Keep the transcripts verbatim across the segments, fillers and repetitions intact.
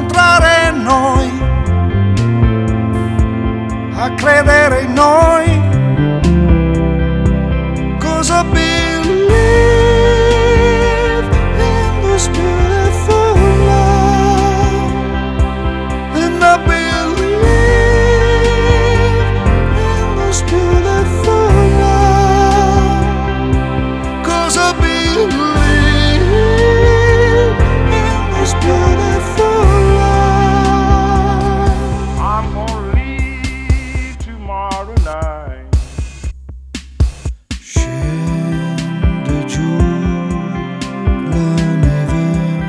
incontrare noi, a credere in noi. Cause I believe in this beautiful love, and I believe in this beautiful love. Cause I believe in this beautiful love. I'm gonna leave tomorrow night. Scende giù la neve,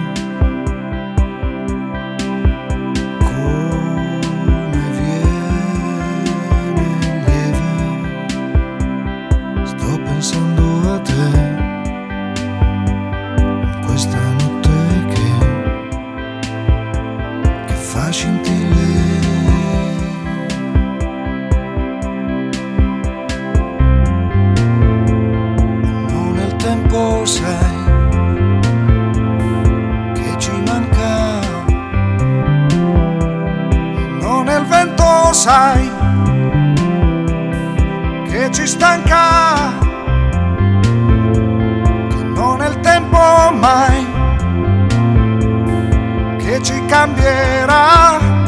come viene lieve. Sto pensando a te in questa notte che, che fa scintille. Tempo sai che ci manca, non è il vento sai che ci stanca, che non è il tempo mai che ci cambierà.